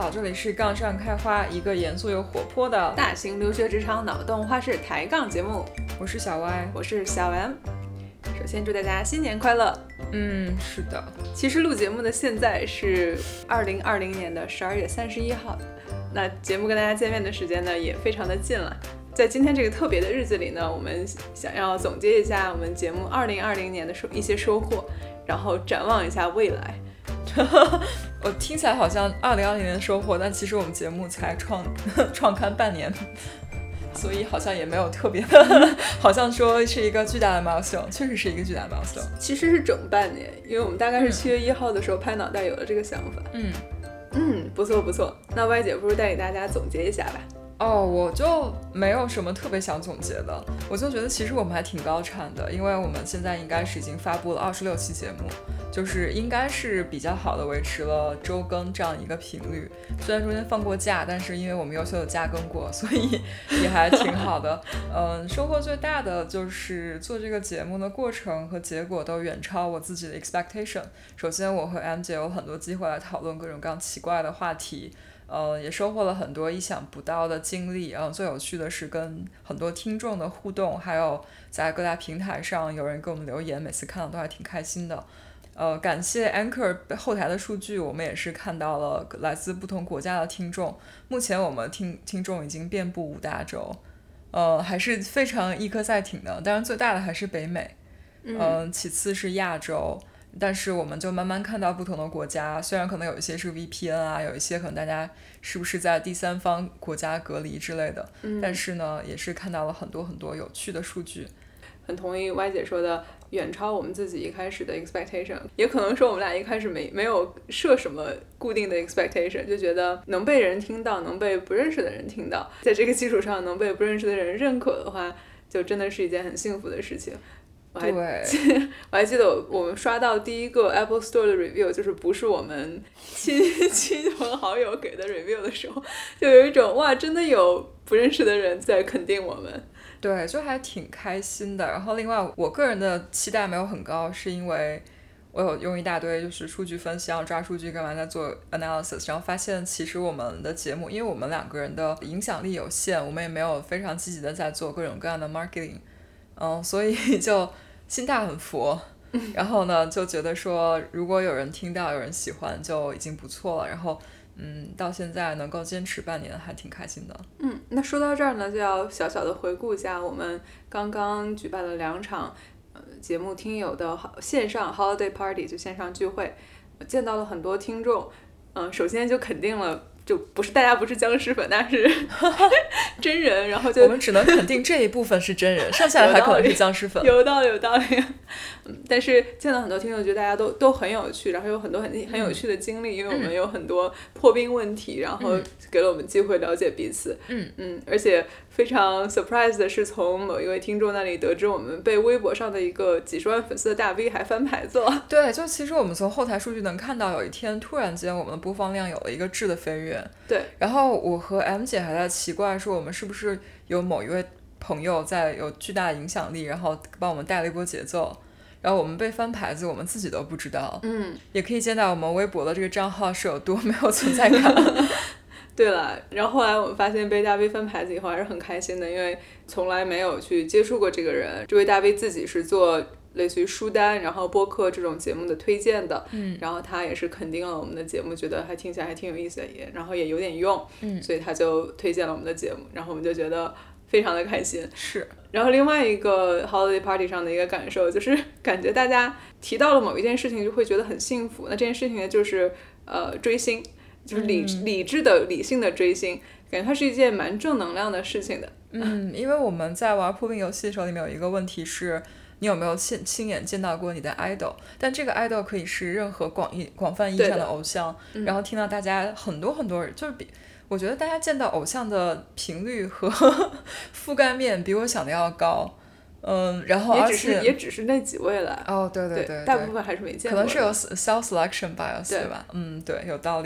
好，这里是杠上开花，一个严肃又活泼的大型留学职场脑洞花式抬杠节目。 我是小 Y， 我是小 M。首先祝大家新年快乐。 是的。 其实录节目的现在是2020年的12月31号，那节目跟大家见面的时间呢也非常的近了。在今天这个特别的日子里呢，我们想要总结一下我们节目2020年的一些收获，然后展望一下未来。 我听起来好像2020年的收获，但其实我们节目才创刊半年，所以好像也没有特别好像说是一个巨大的 milestone， 确实是一个巨大的 milestone。 其实是整半年，因为我们大概是7月1号的时候拍脑袋有了这个想法。不错不错。那歪姐不如带给大家总结一下吧。 我就没有什么特别想总结的，我就觉得其实我们还挺高产的，因为我们现在应该是已经发布了26期节目，就是应该是比较好的维持了周更这样一个频率，虽然中间放过假，但是因为我们优秀的加更过，所以也还挺好的。收获最大的就是做这个节目的过程和结果都远超我自己的 expectation。 首先我和 M 姐有很多机会来讨论各种各样奇怪的话题，也收获了很多意想不到的经历。最有趣的是跟很多听众的互动，还有在各大平台上有人给我们留言，每次看到都还挺开心的。感谢 Anchor 后台的数据，我们也是看到了来自不同国家的听众，目前我们听众已经遍布5大洲，还是非常一颗赛艇的。当然最大的还是北美，其次是亚洲，但是我们就慢慢看到不同的国家，虽然可能有一些是 VPN 啊，有一些可能大家是不是在第三方国家隔离之类的，但是呢也是看到了很多很多有趣的数据。 很同意歪姐说的，远超我们自己一开始的 expectation， 也可能说我们俩一开始没有设什么固定的 expectation， 就觉得能被人听到，能被不认识的人听到，在这个基础上能被不认识的人认可的话，就真的是一件很幸福的事情。我还记得我们刷到第一个 Apple Store 的 review， 就是不是我们亲朋好友给的 review 的时候，就有一种哇，真的有不认识的人在肯定我们。 对，就还挺开心的。然后另外我个人的期待没有很高，是因为我有用一大堆就是数据分析，然后抓数据干嘛在做 analysis， 然后发现其实我们的节目，因为我们2个人的影响力有限，我们也没有非常积极的在做各种各样的 marketing，所以就心态很佛，然后呢就觉得说如果有人听到有人喜欢就已经不错了，然后到现在能够坚持半年还挺开心的。 那说到这儿呢，就要小小的回顾一下我们刚刚举办了2场节目听友的线上 holiday party， 就线上聚会，见到了很多听众。首先就肯定了，就大家不是僵尸粉，那是真人，然后就我们只能肯定这一部分是真人，剩下的还可能是僵尸粉。 有道理。但是见到很多听众，觉得大家都很有趣，然后有很多很有趣的经历，因为我们有很多破冰问题，然后给了我们机会了解彼此。而且非常 surprise 的是，从某一位听众那里得知我们被微博上的一个几十万粉丝的大 V 还翻牌子了。 对，就其实我们从后台数据能看到，有一天突然间我们的播放量有了一个质的飞跃。 对， 然后我和 M 姐还在奇怪说我们是不是有某一位朋友在有巨大的影响力，然后帮我们带了一波节奏，然后我们被翻牌子我们自己都不知道。也可以见到我们微博的这个账号是有多没有存在感。 对了，然后后来我们发现被大 V 翻牌子以后还是很开心的，因为从来没有去接触过这个人。这位大 V 自己是做类似于书单然后播客这种节目的推荐的，然后他也是肯定了我们的节目，觉得还听起来还挺有意思的，然后也有点用，所以他就推荐了我们的节目，然后我们就觉得非常的开心。 是。然后另外一个 holiday party 上的一个感受就是感觉大家提到了某一件事情就会觉得很幸福，那这件事情呢就是追星，就是理智的理性的追星，感觉它是一件蛮正能量的事情的。 因为我们在玩破冰游戏的时候里面有一个问题是你有没有亲眼见到过你的 idol， 但这个 idol 可以是任何广泛意义上的偶像，然后听到大家很多很多人，就是我觉得大家见到偶像的频率和覆盖面比我想的要高。然后也只是那几位了。 对， 大部分还是没见过的， 可能是有 self selection bias， 对吧？对，有道理。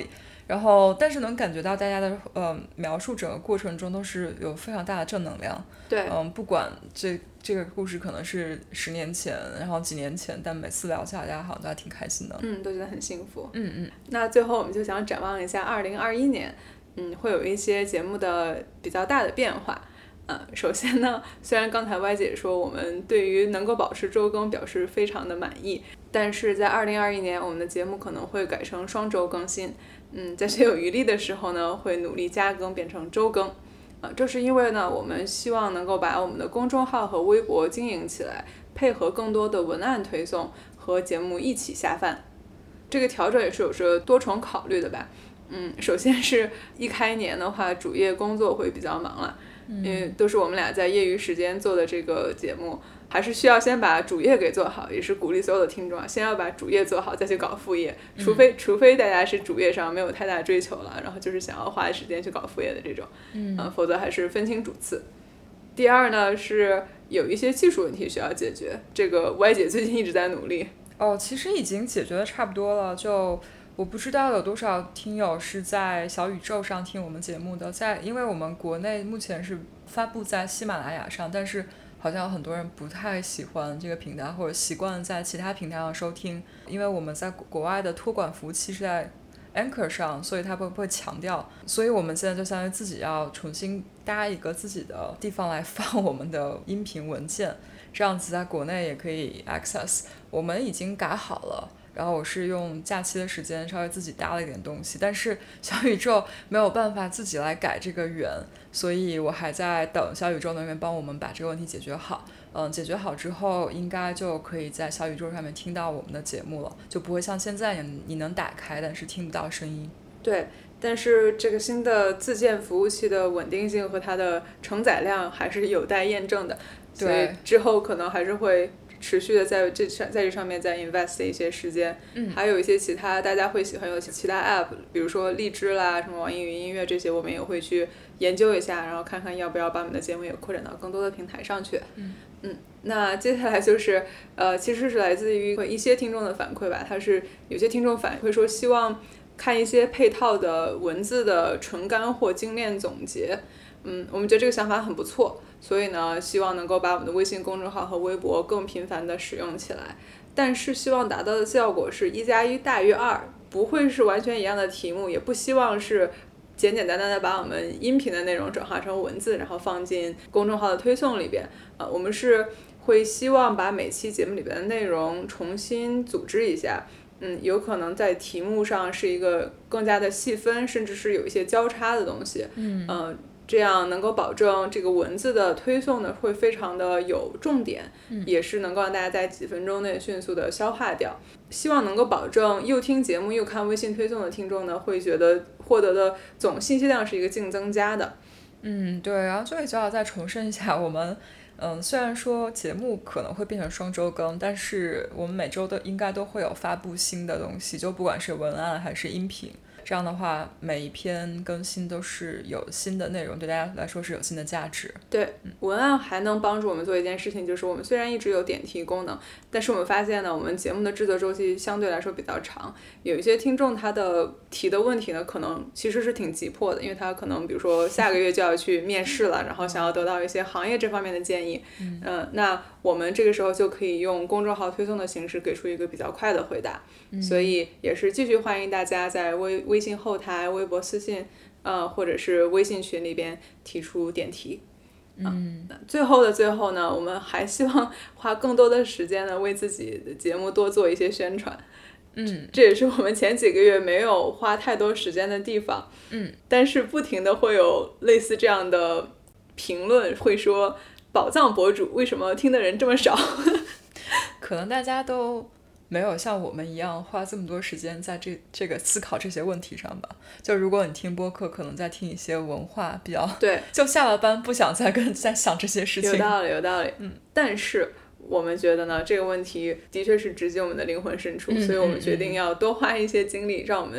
然后但是能感觉到大家的描述整个过程中都是有非常大的正能量。 对， 不管这个故事可能是10年前，然后几年前，但每次聊起来大家好像都还挺开心的。 都觉得很幸福。 那最后我们就想展望一下2021年，会有一些节目的比较大的变化。首先呢，虽然刚才歪姐说我们对于能够保持周更表示非常的满意，但是在2021年我们的节目可能会改成双周更新。在学有余力的时候呢，会努力加更变成周更。这是因为呢，我们希望能够把我们的公众号和微博经营起来，配合更多的文案推送和节目一起下饭。这个调整也是有着多重考虑的吧。首先是一开年的话，主业工作会比较忙了，因为都是我们俩在业余时间做的这个节目，还是需要先把主业给做好，也是鼓励所有的听众先要把主业做好，再去搞副业。除非大家是主业上没有太大追求了，然后就是想要花时间去搞副业的这种，否则还是分清主次。第二呢，是有一些技术问题需要解决，这个歪姐最近一直在努力。 其实已经解决的差不多了，就我不知道有多少听友是在小宇宙上听我们节目的，因为我们国内目前是发布在喜马拉雅上，但是好像很多人不太喜欢这个平台，或者习惯在其他平台上收听，因为我们在国外的托管服务器是在 Anchor 上，所以它不会强调，所以我们现在就相当于自己要重新搭一个自己的地方来放我们的音频文件，这样子在国内也可以 access。 我们已经改好了，然后我是用假期的时间稍微自己搭了一点东西，但是小宇宙没有办法自己来改这个源，所以我还在等小宇宙那边帮我们把这个问题解决好。解决好之后应该就可以在小宇宙上面听到我们的节目了，就不会像现在你能打开但是听不到声音。 对，但是这个新的自建服务器的稳定性和它的承载量还是有待验证的，所以之后可能还是会持续的在这上面再 invest 一些时间。还有一些其他大家会喜欢有其他 app， 比如说荔枝啦，什么网易云音乐这些，我们也会去研究一下，然后看看要不要把我们的节目也扩展到更多的平台上去。那接下来就是其实是来自于一些听众的反馈吧，他是有些听众反馈说希望看一些配套的文字的纯干或精炼总结。我们觉得这个想法很不错，所以呢希望能够把我们的微信公众号和微博更频繁的使用起来，但是希望达到的效果是1+1大于2，不会是完全一样的题目，也不希望是简简单单的把我们音频的内容转化成文字，然后放进公众号的推送里边。我们是会希望把每期节目里边的内容重新组织一下，有可能在题目上是一个更加的细分，甚至是有一些交叉的东西。这样能够保证这个文字的推送呢会非常的有重点，也是能够让大家在几分钟内迅速的消化掉。希望能够保证又听节目又看微信推送的听众呢会觉得获得的总信息量是一个净增加的。 对，然后这里就要再重申一下，我们虽然说节目可能会变成双周更，但是我们每周应该都会有发布新的东西，就不管是文案还是音频，这样的话每一篇更新都是有新的内容，对大家来说是有新的价值。 对，文案还能帮助我们做一件事情，就是我们虽然一直有点题功能，但是我们发现呢，我们节目的制作周期相对来说比较长，有一些听众他的提的问题呢可能其实是挺急迫的，因为他可能比如说下个月就要去面试了，然后想要得到一些行业这方面的建议。那我们这个时候就可以用公众号推送的形式给出一个比较快的回答。所以也是继续欢迎大家在微信后台、微博私信或者是微信群里边提出点题。最后的最后呢，我们还希望花更多的时间呢为自己的节目多做一些宣传。这也是我们前几个月没有花太多时间的地方。但是不停的会有类似这样的评论，会说宝藏博主为什么听的人这么少？ 可能大家都没有像我们一样花这么多时间在这个思考这些问题上吧。就如果你听播客，可能在听一些文化比较， 对， 就下了班不想再想这些事情。 有道理。但是我们觉得呢，这个问题的确是直击我们的灵魂深处，所以我们决定要多花一些精力，让我们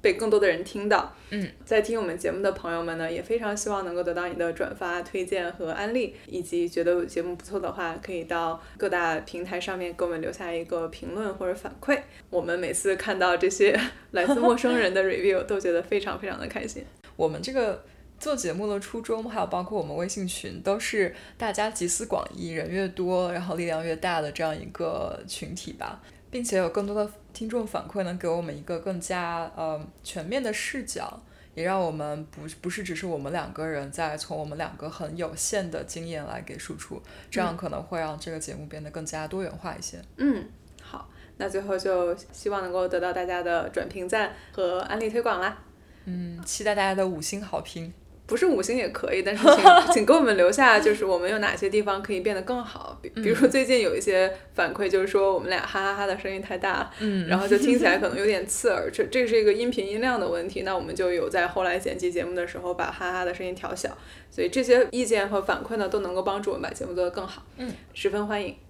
被更多的人听到。 在听我们节目的朋友们呢，也非常希望能够得到你的转发、推荐和安利，以及觉得节目不错的话，可以到各大平台上面给我们留下一个评论或者反馈。我们每次看到这些来自陌生人的 review 都觉得非常非常的开心。 我们这个做节目的初衷，还有包括我们微信群，都是大家集思广益，人越多然后力量越大的这样一个群体吧，并且有更多的听众反馈能给我们一个更加全面的视角，也让我们不是只是我们两个人在从我们两个很有限的经验来给输出，这样可能会让这个节目变得更加多元化一些。 好，那最后就希望能够得到大家的转评赞和安利推广啦。 期待大家的5星好评。 不是5星也可以，但是请给我们留下就是我们有哪些地方可以变得更好。比如说最近有一些反馈就是说我们俩哈哈哈的声音太大，然后就听起来可能有点刺耳，这是一个音频音量的问题，那我们就有在后来剪辑节目的时候把哈哈的声音调小，所以这些意见和反馈呢都能够帮助我们把节目做得更好，十分欢迎。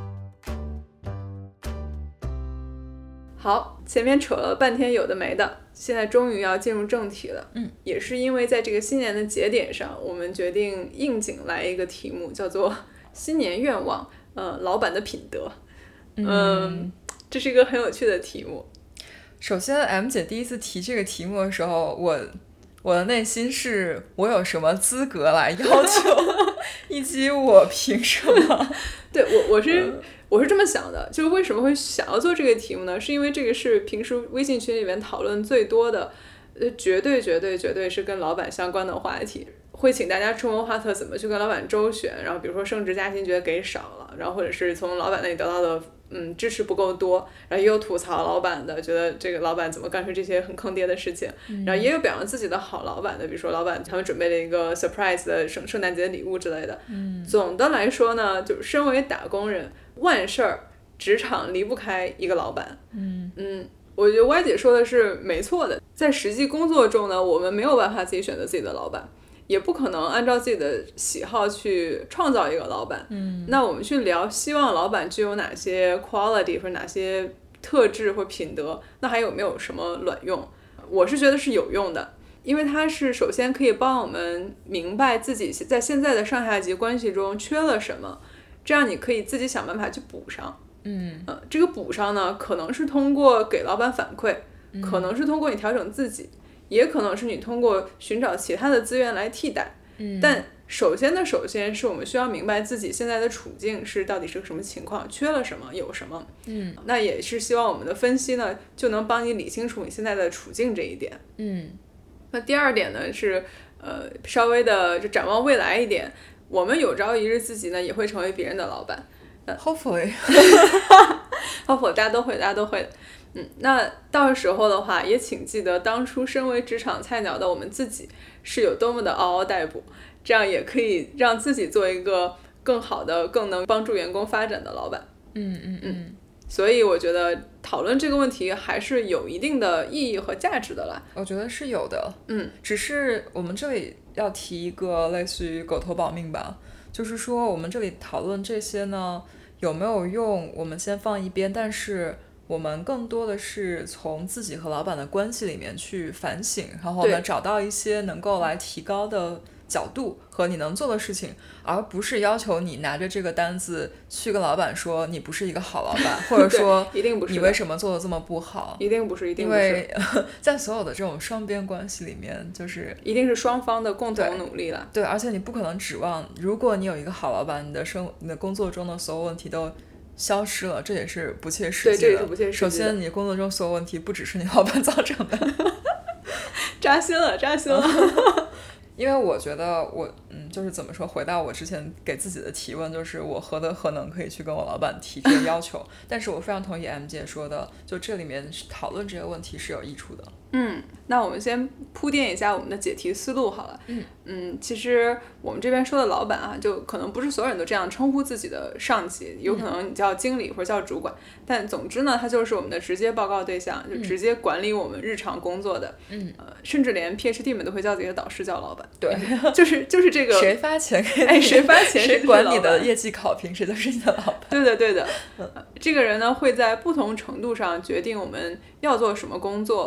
好，前面扯了半天有的没的，现在终于要进入正题了。也是因为在这个新年的节点上，我们决定应景来一个题目，叫做新年愿望，老板的品德。这是一个很有趣的题目。 首先 M 姐第一次提这个题目的时候，我的内心是我有什么资格来要求以及我凭什么。 对，我是这么想的，就是为什么会想要做这个题目呢？是因为这个是平时微信群里面讨论最多的，绝对是跟老板相关的话题。会请大家出谋划策怎么去跟老板周旋，然后比如说升职加薪觉得给少了，然后或者是从老板那里得到的支持不够多，然后也有吐槽老板的，觉得这个老板怎么干出这些很坑爹的事情，然后也有表扬自己的好老板的，比如说老板他们准备了一个 surprise 的圣诞节礼物之类的。总的来说呢，就是身为打工人，万事儿职场离不开一个老板。我觉得 Y 姐说的是没错的，在实际工作中呢，我们没有办法自己选择自己的老板，也不可能按照自己的喜好去创造一个老板。那我们去聊希望老板具有哪些 quality 或者哪些特质或品德，那还有没有什么卵用？我是觉得是有用的，因为它是首先可以帮我们明白自己在现在的上下级关系中缺了什么，这样你可以自己想办法去补上。这个补上呢，可能是通过给老板反馈，可能是通过你调整自己，也可能是你通过寻找其他的资源来替代。但首先是我们需要明白自己现在的处境是到底是个什么情况，缺了什么，有什么。那也是希望我们的分析呢，就能帮你理清楚你现在的处境这一点。那第二点呢是稍微的就展望未来一点，我们有朝一日自己呢也会成为别人的老板。 Hopefully 大家都会的。那到时候的话，也请记得当初身为职场菜鸟的我们自己是有多么的嗷嗷待哺，这样也可以让自己做一个更好的、更能帮助员工发展的老板。所以我觉得讨论这个问题还是有一定的意义和价值的啦。 我觉得是有的。只是我们这里要提一个类似于狗头保命吧，就是说我们这里讨论这些呢有没有用，我们先放一边，但是我们更多的是从自己和老板的关系里面去反省，然后呢找到一些能够来提高的角度和你能做的事情，而不是要求你拿着这个单子去跟老板说你不是一个好老板，或者说一定不是你为什么做的这么不好。 一定不是。 因为在所有的这种双边关系里面，就是一定是双方的共同努力了。 对，而且你不可能指望如果你有一个好老板，你的工作中的所有问题都消失了，这也是不切实际的。 对，这也是不切实际的。 首先你工作中所有问题不只是你老板造成的。 扎心了因为我觉得就是怎么说，回到我之前给自己的提问，就是我何德何能可以去跟我老板提这个要求。但是我非常同意 M 姐说的，就这里面讨论这个问题是有益处的。 那我们先铺垫一下我们的解题思路好了。其实我们这边说的老板啊，就可能不是所有人都这样称呼自己的上级，有可能你叫经理或者叫主管，但总之呢，他就是我们的直接报告对象，就直接管理我们日常工作的。甚至连 PhD 们都会叫自己的导师叫老板。 对， 就是这个谁发钱给你， 谁发钱谁管你的业绩考评，谁就是你的老板。 对的。这个人呢会在不同程度上决定我们要做什么工作，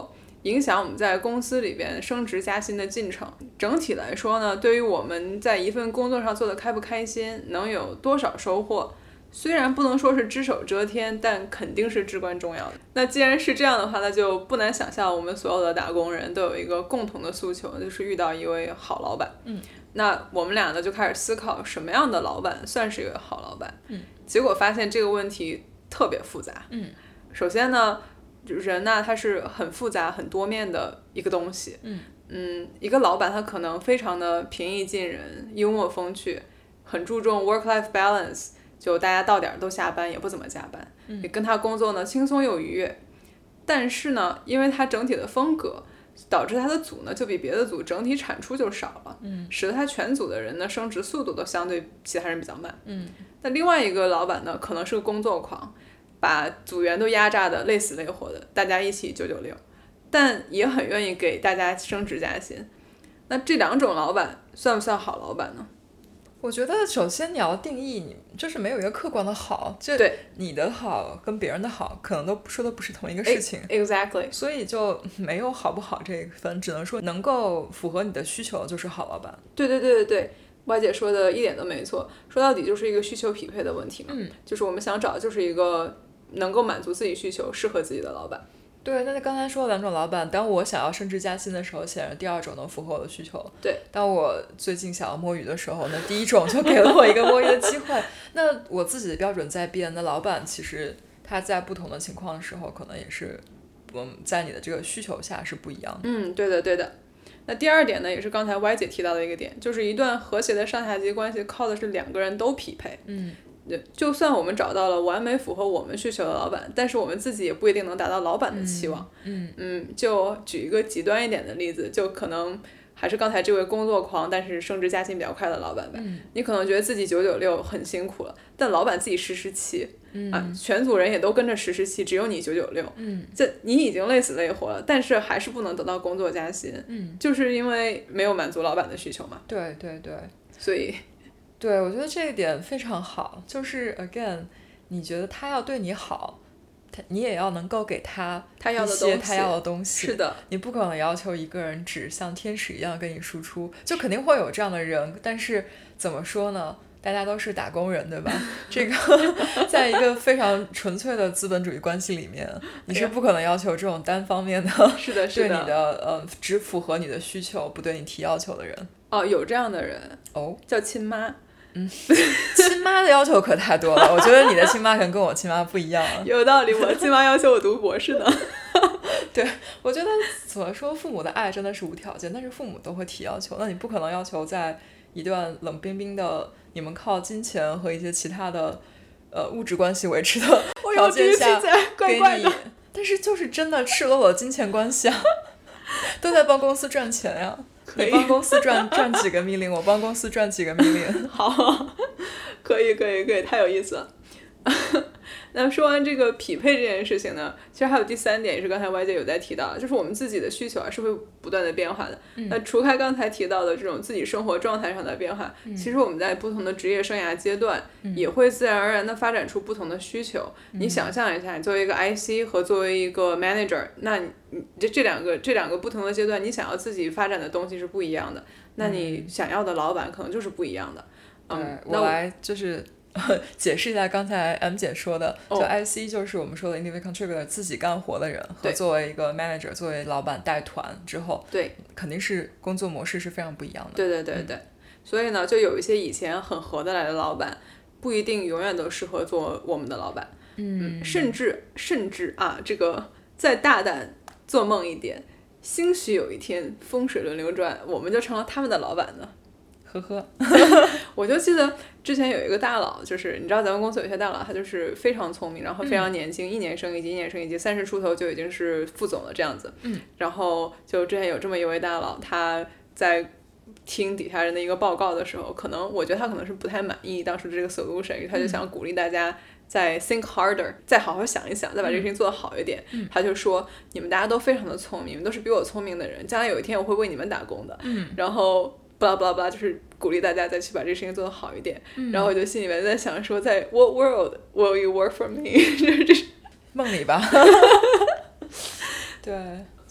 影响我们在公司里边升职加薪的进程。整体来说呢，对于我们在一份工作上做的开不开心，能有多少收获，虽然不能说是只手遮天，但肯定是至关重要的。那既然是这样的话，那就不难想象我们所有的打工人都有一个共同的诉求，就是遇到一位好老板。那我们俩呢就开始思考什么样的老板算是一个好老板。结果发现这个问题特别复杂。首先呢，人呢他是很复杂很多面的一个东西。一个老板他可能非常的平易近人，幽默风趣，很注重 work-life balance， 就大家到点都下班，也不怎么加班，也跟他工作呢轻松又愉悦。但是呢，因为他整体的风格，导致他的组呢就比别的组整体产出就少了，使得他全组的人呢升职速度都相对其他人比较慢。但另外一个老板呢，可能是个工作狂，把组员都压榨的累死累活的，大家一起996，但也很愿意给大家升职加薪。那这两种老板算不算好老板呢？ 我觉得首先你要定义，你就是没有一个客观的好，就你的好跟别人的好可能都说的不是同一个事情。 Exactly。 所以就没有好不好这一分，只能说能够符合你的需求就是好老板。 对，歪姐说的一点都没错，说到底就是一个需求匹配的问题嘛。就是我们想找就是一个能够满足自己需求适合自己的老板。 对，那刚才说的两种老板，当我想要升职加薪的时候，显然第二种能符合我的需求。 对， 当我最近想要摸鱼的时候，那第一种就给了我一个摸鱼的机会。那我自己的标准在变，那老板其实他在不同的情况的时候，可能也是在你的这个需求下是不一样的。 对的。那第二点呢，也是刚才歪姐提到的一个点，就是一段和谐的上下级关系靠的是两个人都匹配。就算我们找到了完美符合我们需求的老板，但是我们自己也不一定能达到老板的期望。就举一个极端一点的例子，就可能还是刚才这位工作狂但是升职加薪比较快的老板呗。你可能觉得自己996很辛苦了，但老板自己10/17，全组人也都跟着10/17，只有你996。这你已经累死累活了，但是还是不能得到工作加薪。就是因为没有满足老板的需求嘛。 对， 所以对，我觉得这一点非常好，就是 again， 你觉得他要对你好，你也要能够给他一些他要的东西。 是的， 你不可能要求一个人只像天使一样跟你输出，就肯定会有这样的人，但是怎么说呢？大家都是打工人，对吧？这个在一个非常纯粹的资本主义关系里面，你是不可能要求这种单方面的是的对你的只符合你的需求不对你提要求的人。 有这样的人叫亲妈。 亲妈的要求可太多了，我觉得你的亲妈可能跟我亲妈不一样。 有道理，我亲妈要求我读博士呢。 对，我觉得怎么说，父母的爱真的是无条件，但是父母都会提要求，那你不可能要求在一段冷冰冰的你们靠金钱和一些其他的物质关系维持的条件下给你，但是就是真的赤裸裸的金钱关系啊，都在帮公司赚钱呀。你帮公司赚几个命令，我帮公司赚几个命令。 好，可以，太有意思了。那说完这个匹配这件事情呢，其实还有第三点，也是刚才歪姐有在提到，就是我们自己的需求是会不断的变化的。那除开刚才提到的这种自己生活状态上的变化，其实我们在不同的职业生涯阶段，也会自然而然的发展出不同的需求。你想象一下，你作为一个 IC 和作为一个 manager， 那你这两个不同的阶段，你想要自己发展的东西是不一样的，那你想要的老板可能就是不一样的。 我来就是解释一下刚才 M 姐说的，就 IC 就是我们说的 individual contributor， 自己干活的人，和作为一个 manager， 作为老板带团之后， 对， 肯定是工作模式是非常不一样的。 对，所以呢，就有一些以前很合得来的老板，不一定永远都适合做我们的老板。甚至啊，这个再大胆做梦一点，兴许有一天风水轮流转，我们就成了他们的老板呢。我就记得之前有一个大佬，就是你知道咱们公司有些大佬，他就是非常聪明，然后非常年轻，一年升一级，30出头就已经是副总了这样子。然后就之前有这么一位大佬，他在听底下人的一个报告的时候，我觉得他可能是不太满意当时这个 solution， 他就想鼓励大家再 think harder， 再好好想一想，再把这个事情做得好一点。他就说，你们大家都非常的聪明，你们都是比我聪明的人，将来有一天我会为你们打工的。然后blah blah blah， 就是鼓励大家再去把这个事情做得好一点。然后我就心里面在想说，在 what world will you work for me？ 这是梦里吧。对，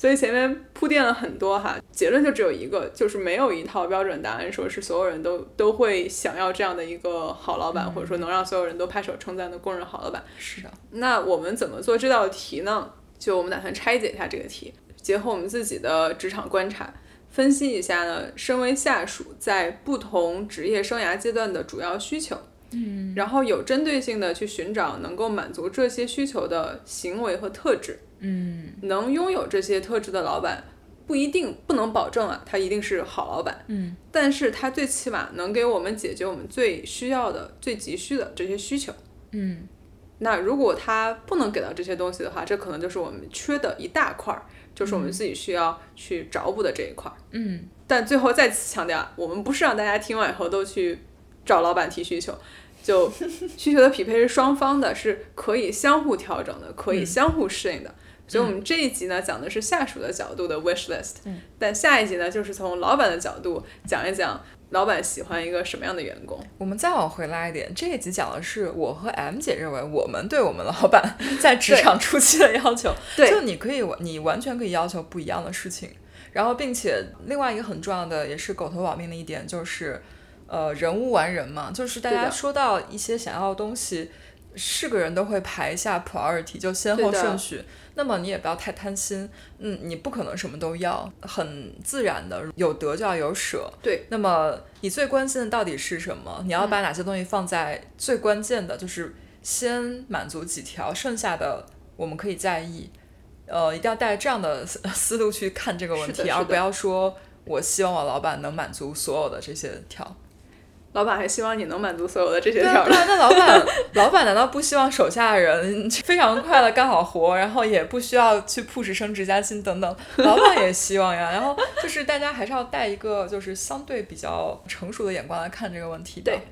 所以前面铺垫了很多哈，结论就只有一个，就是没有一套标准答案说是所有人都会想要这样的一个好老板，或者说能让所有人都拍手称赞的公认好老板。 是的。 那我们怎么做这道题呢？就我们打算拆解一下这个题，结合我们自己的职场观察，分析一下呢，身为下属在不同职业生涯阶段的主要需求，然后有针对性的去寻找能够满足这些需求的行为和特质。能拥有这些特质的老板不能保证啊，他一定是好老板。但是他最起码能给我们解决我们最需要的、最急需的这些需求。那如果他不能给到这些东西的话，这可能就是我们缺的一大块，就是我们自己需要去找补的这一块。但最后再次强调，我们不是让大家听完以后都去找老板提需求，就需求的匹配是双方的，是可以相互调整的，可以相互适应的。所以我们这一集呢讲的是下属的角度的 wish list，但下一集呢就是从老板的角度讲一讲老板喜欢一个什么样的员工。 我们再往回拉一点，这一集讲的是我和 M 姐认为我们对我们老板在职场初期的要求。就你完全可以要求不一样的事情，然后并且另外一个很重要的也是狗头保命的一点就是人无完人嘛，就是大家说到一些想要的东西，是个人都会排一下 priority， 就先后顺序。那么你也不要太贪心，你不可能什么都要，很自然的有得就要有舍。 对。 那么你最关心的到底是什么？你要把哪些东西放在最关键的，就是先满足几条，剩下的我们可以在意。一定要带这样的思路去看这个问题，而不要说我希望我老板能满足所有的这些条。 老板还希望你能满足所有的这些条件。 对啊，那老板难道不希望手下的人非常快的干好活，然后也不需要去 push 升职加薪等等？老板也希望呀。然后就是大家还是要带一个就是相对比较成熟的眼光来看这个问题的。 对。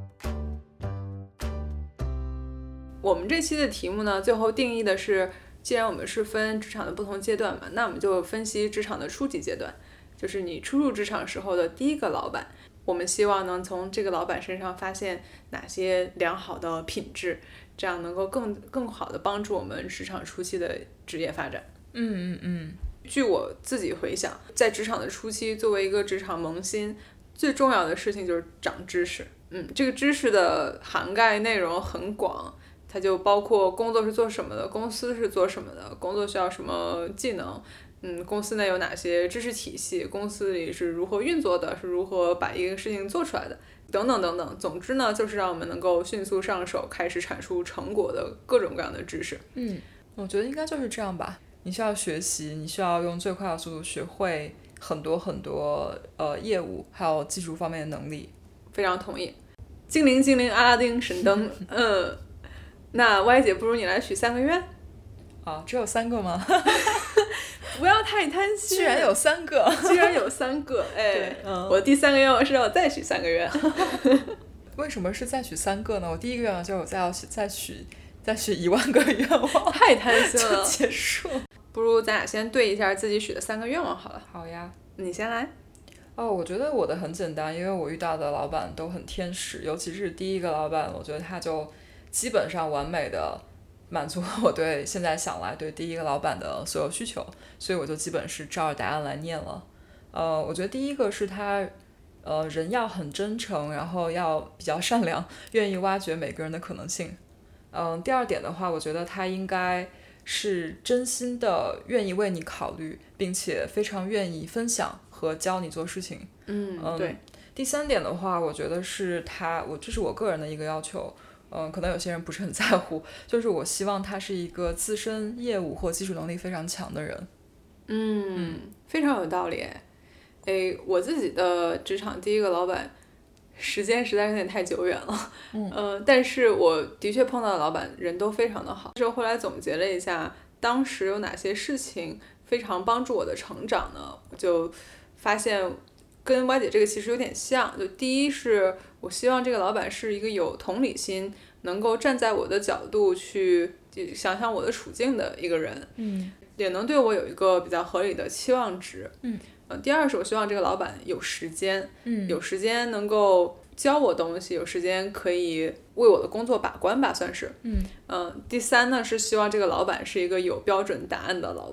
我们这期的题目呢，最后定义的是，既然我们是分职场的不同阶段嘛，那我们就分析职场的初级阶段，就是你初入职场时候的第一个老板。我们希望能从这个老板身上发现哪些良好的品质，这样能够更好的帮助我们职场初期的职业发展。据我自己回想，在职场的初期，作为一个职场萌新，最重要的事情就是长知识。这个知识的涵盖内容很广，它就包括工作是做什么的，公司是做什么的，工作需要什么技能，公司内有哪些知识体系，公司里是如何运作的，是如何把一个事情做出来的，等等等等。总之呢，就是让我们能够迅速上手，开始阐述成果的各种各样的知识。 我觉得应该就是这样吧。你需要学习，你需要用最快的速度学会很多很多业务，还有技术方面的能力。 非常同意。精灵精灵阿拉丁神灯。那 Y 姐不如你来许3个愿。 只有3个吗？ 不要太贪心， 居然有3个。 居然有3个。我第3个愿望是要再许3个愿。 为什么是再许3个呢？我第一个愿望就是我再许1万个愿望。 太贪心了。 就结束。 不如咱俩先对一下自己许的3个愿望好了。 好呀。 你先来。 我觉得我的很简单，因为我遇到的老板都很天使，尤其是第一个老板，我觉得他就基本上完美的满足我对现在想来对第一个老板的所有需求，所以我就基本是照着答案来念了。我觉得第一个是他人要很真诚，然后要比较善良，愿意挖掘每个人的可能性。第二点的话，我觉得他应该是真心的愿意为你考虑，并且非常愿意分享和教你做事情。 对。 第3点的话，我觉得是这是我个人的一个要求。可能有些人不是很在乎，就是我希望他是一个自身业务或技术能力非常强的人。 非常有道理。我自己的职场第一个老板时间实在有点太久远了。但是我的确碰到的老板人都非常的好。之后后来总结了一下当时有哪些事情非常帮助我的成长呢，就发现跟歪姐这个其实有点像。就第一是我希望这个老板是一个有同理心，能够站在我的角度去想想我的处境的一个人，也能对我有一个比较合理的期望值。第二是我希望这个老板有时间，有时间能够教我东西，有时间可以为我的工作把关吧，算是。第三呢是希望这个老板是一个有标准答案的老板。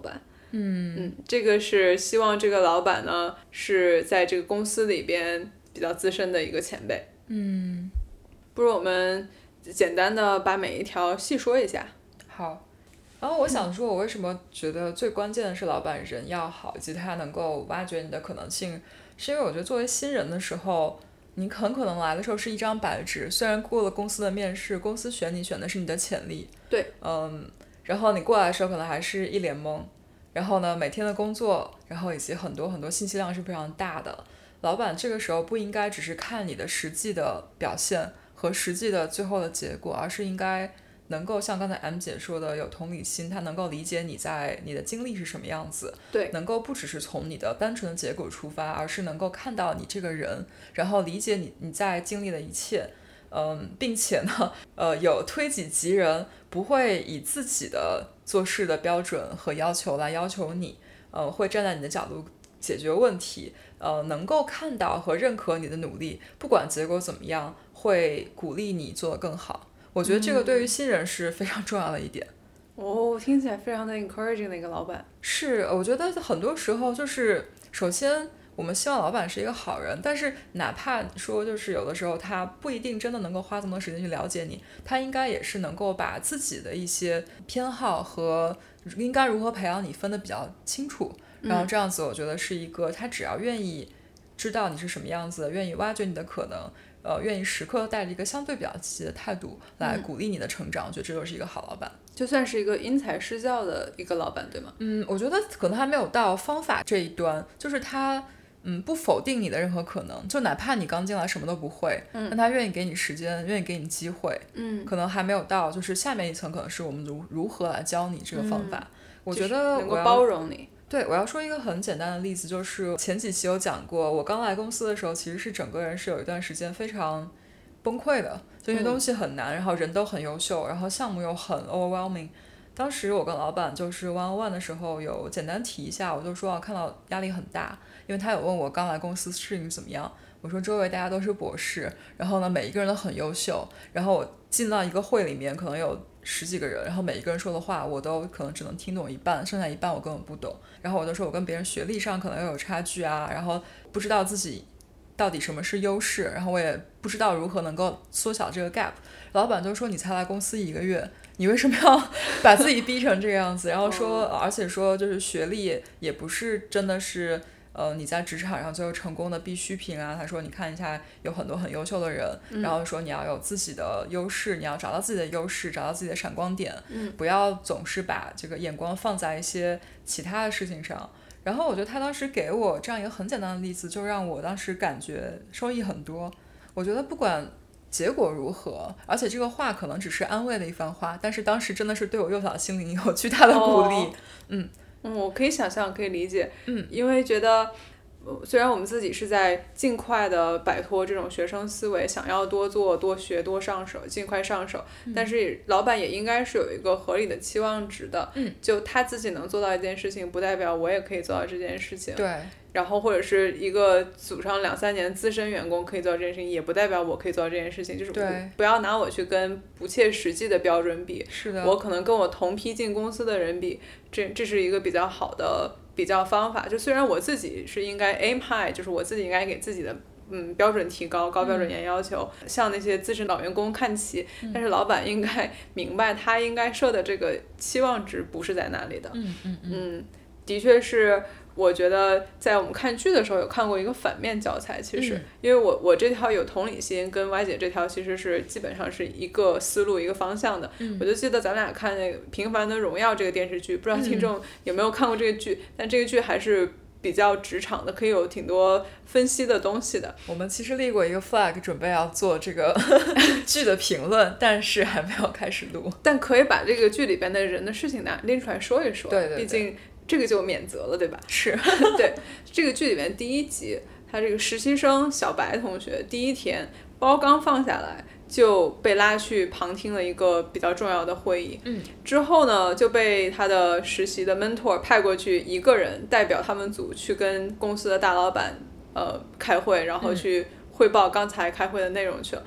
这个是希望这个老板呢是在这个公司里边比较资深的一个前辈。不如我们简单的把每一条细说一下。 好，然后我想说，我为什么觉得最关键的是老板人要好，以及他能够挖掘你的可能性，是因为我觉得作为新人的时候，你很可能来的时候是一张白纸，虽然过了公司的面试，公司选你选的是你的潜力， 对， 然后你过来的时候可能还是一脸懵，然后呢，每天的工作，然后以及很多很多信息量是非常大的。老板这个时候不应该只是看你的实际的表现和实际的最后的结果，而是应该能够像刚才 M 姐说的有同理心，他能够理解你的经历是什么样子， 对， 能够不只是从你的单纯的结果出发，而是能够看到你这个人，然后理解你在经历的一切，并且呢，有推己及人，不会以自己的做事的标准和要求来要求你，会站在你的角度解决问题，能够看到和认可你的努力，不管结果怎么样，会鼓励你做得更好。我觉得这个对于新人是非常重要的一点。 听起来非常的 encouraging 的一个老板。 是，我觉得很多时候就是首先我们希望老板是一个好人，但是哪怕说就是有的时候他不一定真的能够花这么多时间去了解你，他应该也是能够把自己的一些偏好和应该如何培养你分得比较清楚，然后这样子我觉得是一个他只要愿意知道你是什么样子的，愿意挖掘你的可能，愿意时刻带着一个相对比较积极的态度来鼓励你的成长，我觉得这就是一个好老板。 就算是一个因材施教的一个老板，对吗？ 我觉得可能还没有到方法这一端，就是他不否定你的任何可能，就哪怕你刚进来什么都不会，但他愿意给你时间，愿意给你机会，可能还没有到就是下面一层，可能是我们如何来教你这个方法。我觉得能够包容你。 对，我要说一个很简单的例子，就是前几期有讲过，我刚来公司的时候，其实是整个人是有一段时间非常崩溃的，就因为东西很难，然后人都很优秀，然后项目又很 overwhelming。当时我跟老板就是 one-on-one 的时候有简单提一下，我就说看到压力很大，因为他有问我刚来公司适应怎么样，我说周围大家都是博士，然后呢每一个人都很优秀，然后我进到一个会里面可能有10几个人，然后每一个人说的话我都可能只能听懂一半，剩下一半我根本不懂，然后我就说我跟别人学历上可能又有差距啊，然后不知道自己到底什么是优势，然后我也不知道如何能够缩小这个 gap。 老板就说你才来公司1个月，你为什么要把自己逼成这个样子，然后说而且说就是学历也不是真的是你在职场上最后成功的必需品啊。他说你看一下有很多很优秀的人，然后说你要有自己的优势，你要找到自己的优势，找到自己的闪光点，不要总是把这个眼光放在一些其他的事情上。然后我觉得他当时给我这样一个很简单的例子，就让我当时感觉收益很多。我觉得不管结果如何，而且这个话可能只是安慰的一番话，但是当时真的是对我幼小的心灵有巨大的鼓励。 我可以想象，可以理解。因为觉得虽然我们自己是在尽快的摆脱这种学生思维，想要多做多学多上手，尽快上手，但是老板也应该是有一个合理的期望值的。就他自己能做到一件事情，不代表我也可以做到这件事情。 对。 然后或者是一个组上2-3年资深员工可以做到这件事情，也不代表我可以做到这件事情。就是不要拿我去跟不切实际的标准比。 是的。 我可能跟我同批进公司的人比，这是一个比较好的比较方法。就虽然我自己是应该 aim high， 就是我自己应该给自己的标准提高，高标准严要求，向那些资深老员工看齐，但是老板应该明白他应该设的这个期望值不是在那里的。的确是。我觉得在我们看剧的时候有看过一个反面教材，其实因为我这条有同理心，跟歪姐这条其实是基本上是一个思路一个方向的。我就记得咱俩看那个《平凡的荣耀》这个电视剧，不知道听众有没有看过这个剧，但这个剧还是比较职场的，可以有挺多分析的东西的。 我们其实立过一个 flag， 准备要做这个剧的评论，但是还没有开始录。 但可以把这个剧里边的人的事情拎出来说一说。 对， 毕竟这个就免责了，对吧？ 是。 对，这个剧里面第1集，他这个实习生小白同学第1天包刚放下来就被拉去旁听了一个比较重要的会议。之后呢就被他的实习的 mentor 派过去一个人代表他们组去跟公司的大老板开会，然后去汇报刚才开会的内容去了。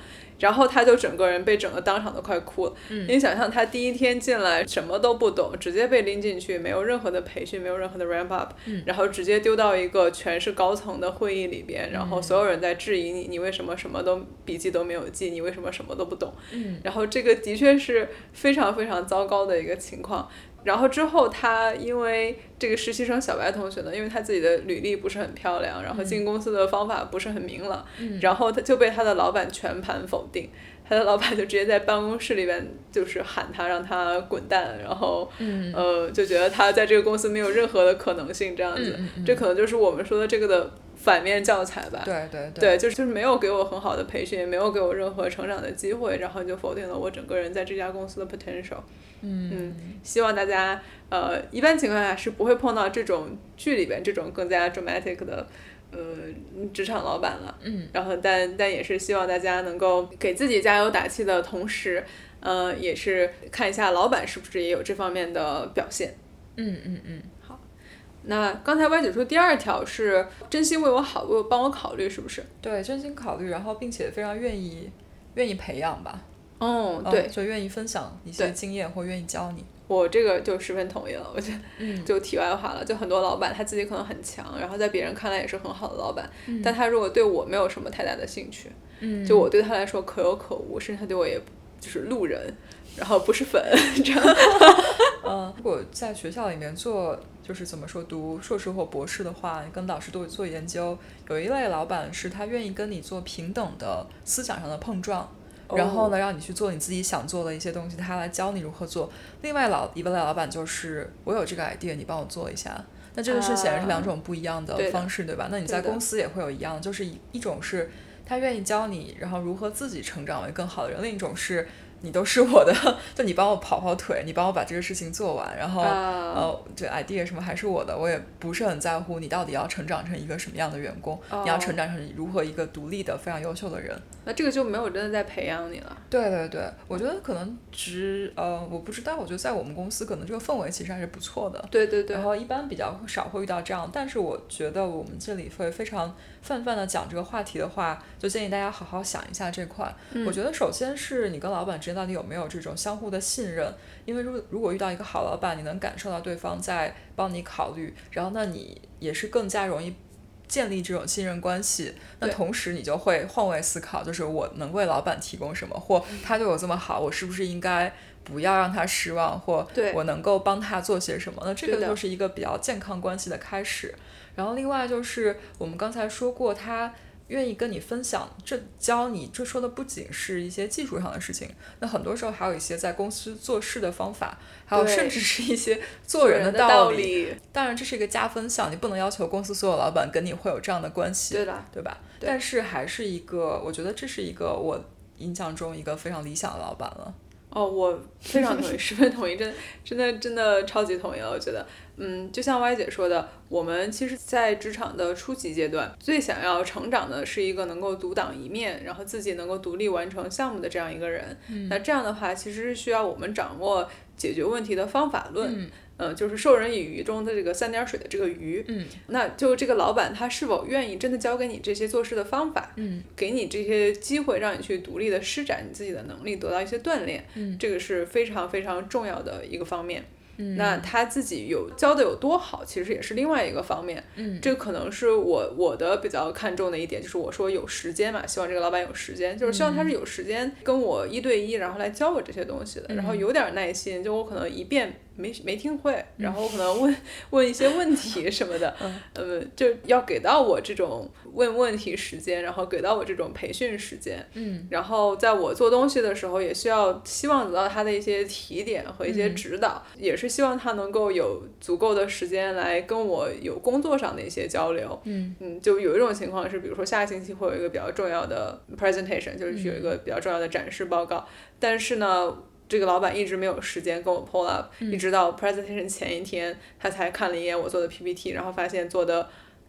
然后他就整个人被整个当场都快哭了。你想象他第一天进来什么都不懂，直接被拎进去，没有任何的培训，没有任何的 ramp up，然后直接丢到一个全是高层的会议里边，然后所有人在质疑你，你为什么什么都笔记都没有记，你为什么什么都不懂。然后这个的确是非常非常糟糕的一个情况。然后之后他因为这个实习生小白同学呢，因为他自己的履历不是很漂亮，然后进公司的方法不是很明朗，然后他就被他的老板全盘否定。他的老板就直接在办公室里边就是喊他让他滚蛋，然后就觉得他在这个公司没有任何的可能性这样子。这可能就是我们说的这个的反面教材吧。 对， 就是没有给我很好的培训，也没有给我任何成长的机会，然后就否定了我整个人在这家公司的 potential。希望大家一般情况下是不会碰到这种剧里边这种更加 dramatic 的职场老板了。然后但也是希望大家能够给自己加油打气的同时，也是看一下老板是不是也有这方面的表现。好，那刚才歪姐说第二条是真心为我好，帮我考虑，是不是？ 对，真心考虑，然后并且非常愿意培养吧。 对， 就愿意分享一些经验或愿意教你。 我这个就十分同意了。我觉得就题外话了，就很多老板他自己可能很强，然后在别人看来也是很好的老板，但他如果对我没有什么太大的兴趣，就我对他来说可有可无，甚至他对我也就是路人，然后不是粉这样。 如果在学校里面做就是怎么说读硕士或博士的话，跟导师都做研究，有一类老板是他愿意跟你做平等的思想上的碰撞，然后呢让你去做你自己想做的一些东西，他来教你如何做。另外一类老板就是我有这个 idea 你帮我做一下，那这个是显然是两种不一样的方式，对吧？那你在公司也会有一样的，就是一种是他愿意教你然后如何自己成长为更好的人，另一种是你都是我的，就你帮我跑腿，你帮我把这个事情做完，然后这 idea 什么还是我的，我也不是很在乎你到底要成长成一个什么样的员工，你要成长成如何一个独立的非常优秀的人。 那这个就没有真的在培养你了。 对，我觉得可能我不知道，我觉得在我们公司可能这个氛围其实还是不错的。 对， 然后一般比较少会遇到这样，但是我觉得我们这里会非常泛的讲这个话题的话，就建议大家好好想一下这块。我觉得首先是你跟老板之间到底有没有这种相互的信任，因为如果遇到一个好老板，你能感受到对方在帮你考虑，然后那你也是更加容易建立这种信任关系，那同时你就会换位思考，就是我能为老板提供什么，或他对我这么好，我是不是应该不要让他失望，或我能够帮他做些什么，那这个就是一个比较健康关系的开始。然后另外就是我们刚才说过，他愿意跟你分享，这教你，这说的不仅是一些技术上的事情，那很多时候还有一些在公司做事的方法，还有甚至是一些做人的道理。当然这是一个加分项，你不能要求公司所有老板跟你会有这样的关系，对吧？但是还是一个，我觉得这是一个我印象中一个非常理想的老板了。 我非常同意，十分同意，真的超级同意了。我觉得就像歪姐说的，我们其实在职场的初级阶段最想要成长的是一个能够独当一面，然后自己能够独立完成项目的这样一个人。那这样的话其实是需要我们掌握解决问题的方法论，就是授人以鱼中的这个三点水的这个鱼。那就这个老板他是否愿意真的教给你这些做事的方法，给你这些机会让你去独立的施展你自己的能力，得到一些锻炼，这个是非常非常重要的一个方面。那他自己教的有多好其实也是另外一个方面。这可能是我的比较看重的一点，就是我说有时间嘛，希望这个老板有时间，就是希望他是有时间跟我1对1然后来教我这些东西的，然后有点耐心，就我可能一遍没听会，然后我可能问一些问题什么的，就要给到我这种问问题时间，然后给到我这种培训时间，然后在我做东西的时候也希望得到他的一些提点和一些指导，也是希望他能够有足够的时间来跟我有工作上的一些交流。就有一种情况是，比如说下个星期会有一个比较重要的 presentation， 就是有一个比较重要的展示报告，但是呢这个老板一直没有时间跟我 pull up，一直到 presentation 前一天他才看了一眼我做的 PPT， 然后发现做的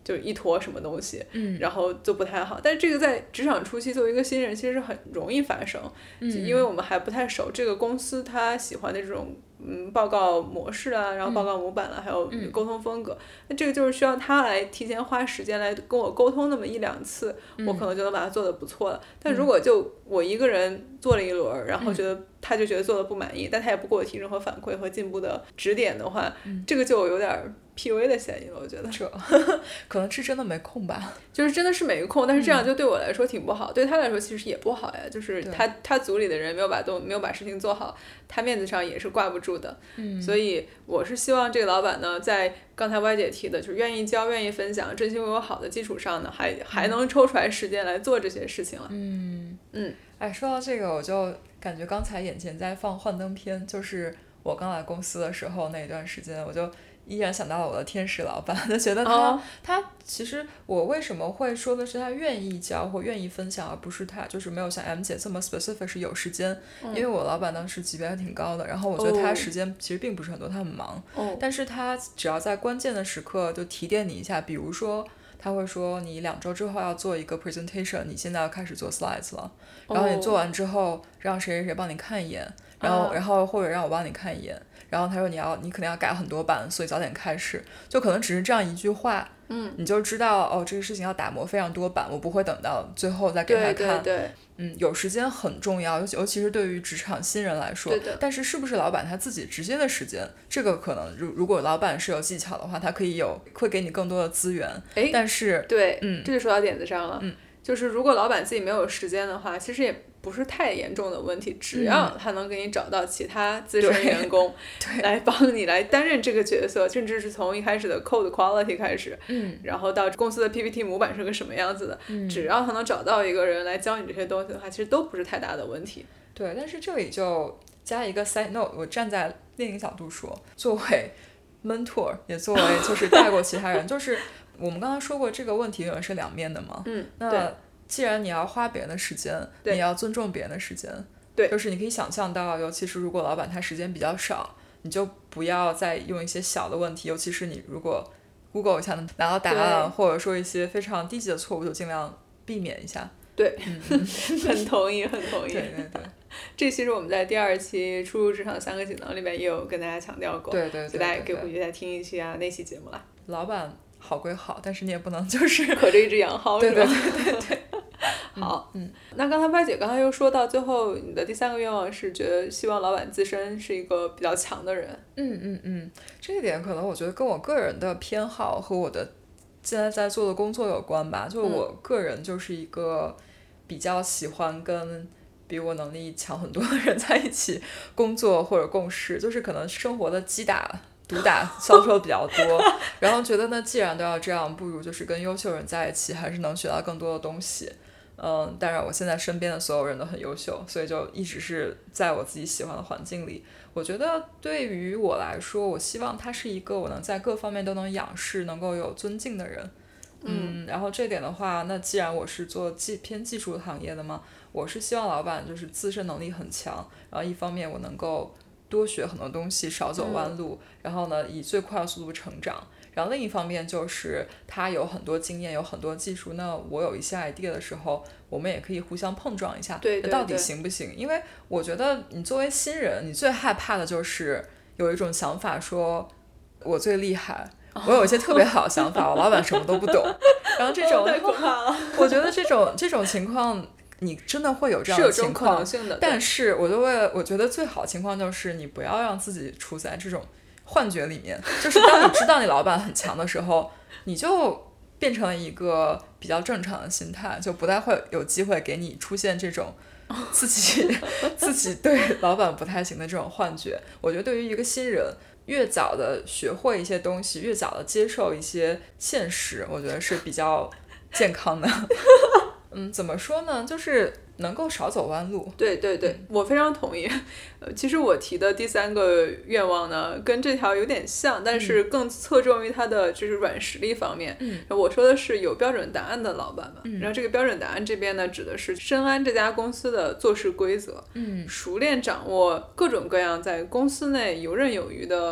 就一坨什么东西，然后就不太好。但是这个在职场初期作为一个新人其实是很容易发生，因为我们还不太熟这个公司他喜欢的这种报告模式啊，然后报告模板啊，还有沟通风格，那这个就是需要他来提前花时间来跟我沟通那么1-2次，我可能就能把它做得不错了。但如果就我一个人做了一轮，然后他就觉得做得不满意，但他也不给我提任何反馈和进步的指点的话，这个就有点PUA 的嫌疑了，我觉得可能是真的没空吧， 就是真的是没空，但是这样就对我来说挺不好，对他来说其实也不好呀，就是他组里的人没有把事情做好，他面子上也是挂不住的，所以我是希望这个老板呢，在刚才歪姐提的就是愿意教、愿意分享、真心为我好的基础上呢，还能抽出来时间来做这些事情了。 哎，说到这个，我就感觉刚才眼前在放幻灯片，就是我刚来公司的时候那段时间，我就依然想到了我的天使老板，就觉得他其实我为什么会说的是他愿意教或愿意分享，而不是他就是没有像 M 姐这么 specific 是有时间，因为我老板当时级别还挺高的，然后我觉得他时间其实并不是很多，他很忙，但是他只要在关键的时刻就提点你一下，比如说他会说你2周之后要做一个 presentation， 你现在要开始做 slides 了，然后你做完之后让谁谁谁帮你看一眼，然后或者让我帮你看一眼，然后他说你可能要改很多版，所以早点开始，就可能只是这样一句话，你就知道这个事情要打磨非常多版，我不会等到最后再给他看。 对， 有时间很重要，尤其是对于职场新人来说。但是是不是老板他自己直接的时间，这个可能如果老板是有技巧的话，他会给你更多的资源。但是对，这就说到点子上了。就是如果老板自己没有时间的话，其实也不是太严重的问题，只要他能给你找到其他资深员工来帮你来担任这个角色，甚至是从一开始的 code quality 开始，然后到公司的 PPT 模板是个什么样子的，只要他能找到一个人来教你这些东西的话，其实都不是太大的问题。 对，但是这里就加一个 side note， 我站在另一个角度说，作为 mentor 也作为就是带过其他人就是我们刚刚说过这个问题永远是两面的嘛，那既然你要花别人的时间，你要尊重别人的时间，就是你可以想象到，尤其是如果老板他时间比较少，你就不要再用一些小的问题，尤其是你如果 Google 一下能拿到答案，或者说一些非常低级的错误，就尽量避免一下。 对，很同意。 对， 这其实我们在第2期初入职场3个技能里面也有跟大家强调过， 对， 所以大家可以回去再听一期啊那期节目啦。 老板好归好，但是你也不能就是可着一只羊薅， 对。 好，那刚才歪姐刚才又说到最后，你的第3个愿望是觉得希望老板自身是一个比较强的人。 这一点可能我觉得跟我个人的偏好和我的现在在做的工作有关吧。就我个人就是一个比较喜欢跟比我能力强很多的人在一起工作或者共事，就是可能生活的毒打消受比较多，然后觉得呢，既然都要这样，不如就是跟优秀人在一起，还是能学到更多的东西。当然我现在身边的所有人都很优秀，所以就一直是在我自己喜欢的环境里。我觉得对于我来说，我希望他是一个我能在各方面都能仰视，能够有尊敬的人。然后这点的话，那既然我是做偏技术行业的嘛，我是希望老板就是自身能力很强，然后一方面我能够多学很多东西，少走弯路，然后呢以最快的速度成长。然后另一方面就是他有很多经验，有很多技术，那我有一些 idea 的时候，我们也可以互相碰撞一下， 对， 到底行不行？因为我觉得你作为新人，你最害怕的就是有一种想法说我最厉害，我有一些特别好的想法，我老板什么都不懂，然后这种太可怕了。 我觉得这种情况你真的会有这样的情况，但是我觉得最好的情况就是你不要让自己处在这种幻觉里面，就是当你知道你老板很强的时候，你就变成了一个比较正常的心态，就不太会有机会给你出现这种自己对老板不太行的这种幻觉。我觉得对于一个新人，越早的学会一些东西，越早的接受一些现实，我觉得是比较健康的。怎么说呢，就是能够少走弯路。 对，我非常同意。其实我提的第3个愿望呢，跟这条有点像，但是更侧重于它的就是软实力方面。我说的是有标准答案的老板们。然后这个标准答案这边呢，指的是深谙这家公司的做事规则，熟练掌握各种各样在公司内游刃有余的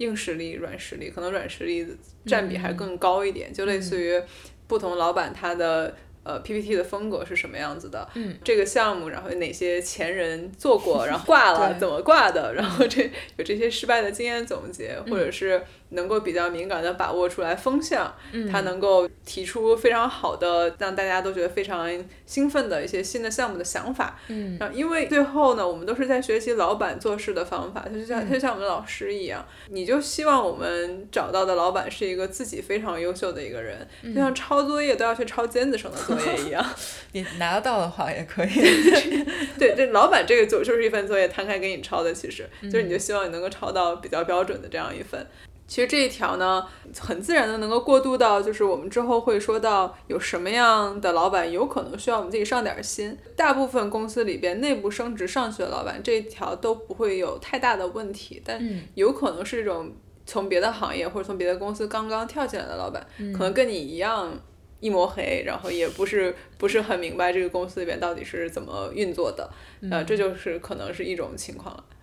硬实力、软实力，可能软实力占比还更高一点，就类似于不同老板他的PPT 的风格是什么样子的，这个项目然后有哪些前人做过，然后挂了怎么挂的，然后有这些失败的经验总结，或者是能够比较敏感的把握出来风向，他能够提出非常好的让大家都觉得非常兴奋的一些新的项目的想法，然后因为最后呢我们都是在学习老板做事的方法，他就像我们的老师一样，你就希望我们找到的老板是一个自己非常优秀的一个人，就像抄作业都要去抄尖子生的作业一样你拿得到的话也可以对，这老板这个就是一份作业摊开给你抄的，其实就是你就希望你能够抄到比较标准的这样一份。其实这一条呢很自然的能够过渡到就是我们之后会说到有什么样的老板有可能需要我们自己上点心，大部分公司里边内部升职上去的老板这一条都不会有太大的问题，但有可能是这种从别的行业或者从别的公司刚刚跳进来的老板，可能跟你一样一抹黑，然后也不是很明白这个公司里边到底是怎么运作的，这就是可能是一种情况了。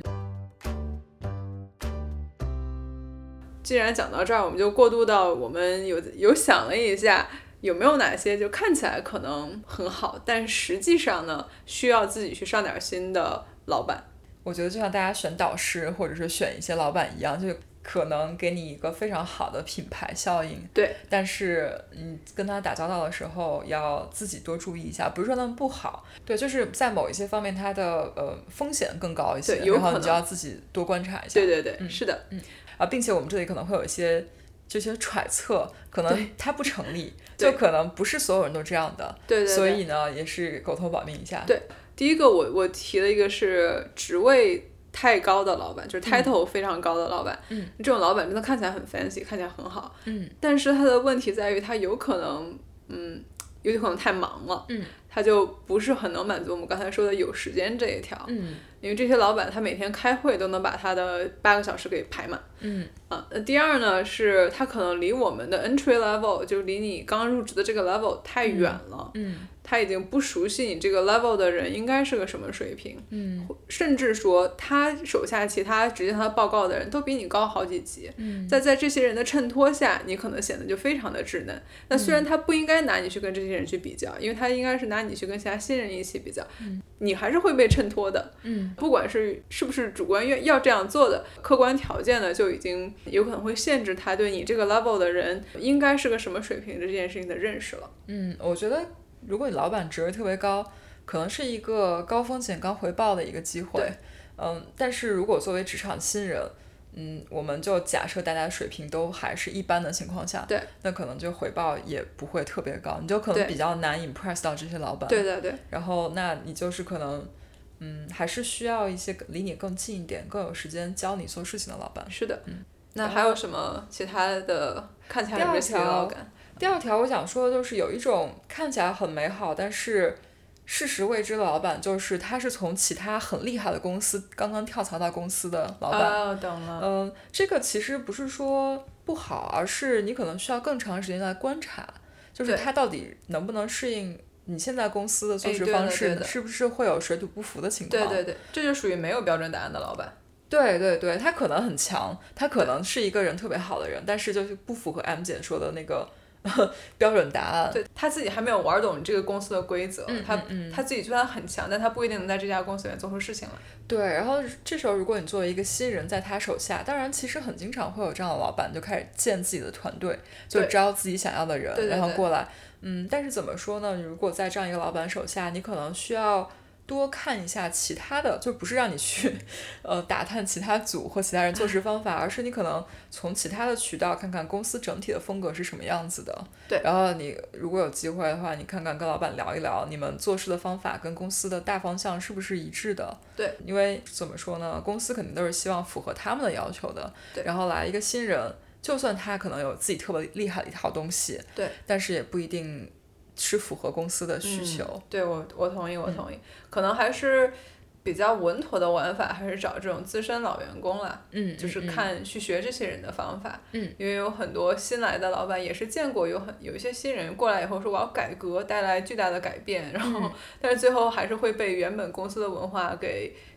既然讲到这儿，我们就过渡到我们有想了一下有没有哪些就看起来可能很好，但实际上呢需要自己去上点心的老板。 我觉得就像大家选导师或者是选一些老板一样，就可能给你一个非常好的品牌效应， 对， 但是你跟他打交道的时候要自己多注意一下，不是说他们不好，对，就是在某一些方面它的风险更高一些， 对，有可能， 然后你就要自己多观察一下。 对，是的， 并且我们这里可能会有一些这些揣测，可能它不成立，就可能不是所有人都这样的， 对， 所以呢也是口头保密一下。 对，第一个我提了一个是职位太高的老板，就是 title 非常高的老板，这种老板真的看起来很 fancy， 看起来很好，但是他的问题在于他有可能太忙了，他就不是很能满足我们刚才说的有时间这一条，因为这些老板他每天开会都能把他的8个小时给排满，第二呢是他可能离我们的 entry level 就离你刚入职的这个 level 太远了，他已经不熟悉你这个 level 的人应该是个什么水平，甚至说他手下其他直接向他报告的人都比你高好几级，在这些人的衬托下，你可能显得就非常的稚嫩。那虽然他不应该拿你去跟这些人去比较，因为他应该是拿你去跟其他新人一起比较，你还是会被衬托的，不管是不是主观要这样做的，客观条件呢就已经有可能会限制他对你这个 level 的人应该是个什么水平这件事情的认识了。 我觉得如果你老板职位特别高，可能是一个高风险高回报的一个机会，但是如果作为职场新人，我们就假设大家的水平都还是一般的情况下， 对， 那可能就回报也不会特别高，你就可能比较难 impress 到这些老板， 对， 然后那你就是可能还是需要一些离你更近一点更有时间教你做事情的老板。 是的，那还有什么其他的看起来很 risky 的老板？ 第二条我想说的就是有一种看起来很美好但是事实未知的老板，就是他是从其他很厉害的公司刚刚跳槽到公司的老板。 懂了。 这个其实不是说不好，而是你可能需要更长时间来观察，就是他到底能不能适应你现在公司的做事方式，是不是会有水土不服的情况。 对，这就属于没有标准答案的老板。 对，他可能很强，他可能是一个人特别好的人，但是就是不符合 M 姐说的那个标准答案。 对，他自己还没有玩懂这个公司的规则，他自己虽然很强，但他不一定能在这家公司里面做出事情来。 对，然后这时候如果你作为一个新人在他手下，当然其实很经常会有这样的老板就开始建自己的团队，就招自己想要的人， 对然后过来。但是怎么说呢，如果在这样一个老板手下，你可能需要多看一下其他的，就不是让你去打探其他组或其他人做事方法，而是你可能从其他的渠道看看公司整体的风格是什么样子的。 对， 然后你如果有机会的话，你看看跟老板聊一聊，你们做事的方法跟公司的大方向是不是一致的。 对， 因为怎么说呢，公司肯定都是希望符合他们的要求的。 对， 然后来一个新人，就算他可能有自己特别厉害的一套东西， 对， 但是也不一定是符合公司的需求。 对，我同意，可能还是比较稳妥的玩法，还是找这种资深老员工啦。就是去学这些人的方法。因为有很多新来的老板也是见过有一些新人过来以后说我要改革，带来巨大的改变，然后但是最后还是会被原本公司的文化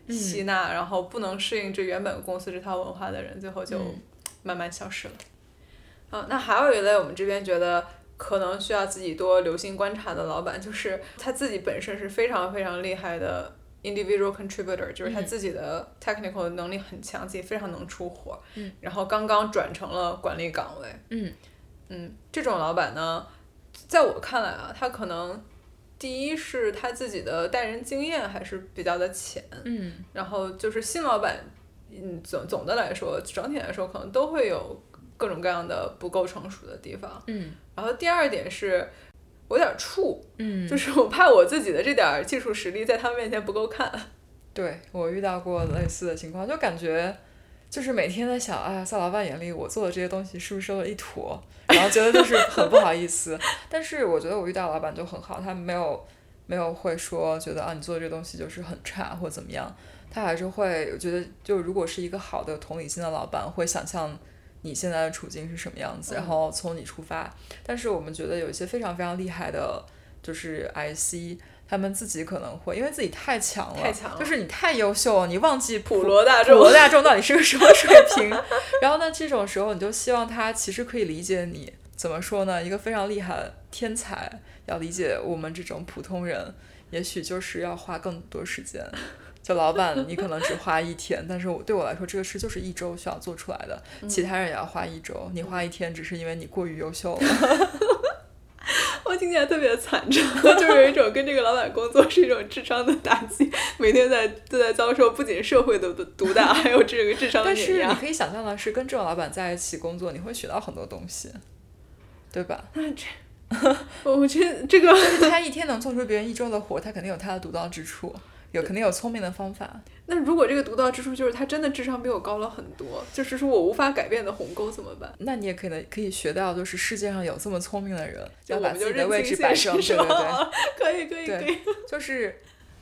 吸纳，然后不能适应这原本公司这套文化的人，最后就慢慢消失了。那还有一类我们这边觉得可能需要自己多留心观察的老板，就是他自己本身是非常非常厉害的 individual contributor， 就是他自己的 technical 能力很强，自己非常能出活，然后刚刚转成了管理岗位。这种老板呢，在我看来啊，他可能第一是他自己的带人经验还是比较的浅，然后就是新老板，总的来说，整体来说可能都会有各种各样的不够成熟的地方。然后第二点是我有点怵，就是我怕我自己的这点技术实力在他们面前不够看。 对，我遇到过类似的情况，就感觉就是每天在想，哎呀，在老板眼里我做的这些东西是不是收了一坨，然后觉得就是很不好意思。但是我觉得我遇到老板就很好，他没有会说觉得啊你做的这个东西就是很差或怎么样，他还是会，我觉得就如果是一个好的同理心的老板，会想象你现在的处境是什么样子，然后从你出发。但是我们觉得有一些非常非常厉害的，就是 IC， 他们自己可能会因为自己太强了，就是你太优秀了，你忘记普罗大众到底是个什么水平。然后呢，这种时候你就希望他其实可以理解你，怎么说呢？一个非常厉害的天才要理解我们这种普通人，也许就是要花更多时间。就老板你可能只花1天，但是对我来说这个事就是1周需要做出来的，其他人也要花1周，你花1天只是因为你过于优秀了。 我听起来特别惨着，就是有一种跟这个老板工作是一种智商的打击，每天都在遭受不仅社会的毒打，还有这个智商的碾压。 但是你可以想象的是，跟这种老板在一起工作，你会学到很多东西，对吧？ 我觉得这个他1天能做出别人1周的活，他肯定有他的独到之处，肯定有聪明的方法。 那如果这个独到之处就是他真的智商比我高了很多，就是说我无法改变的鸿沟怎么办？ 那你也可以学到，就是世界上有这么聪明的人，要把自己的位置摆正，对对对，可以， 就是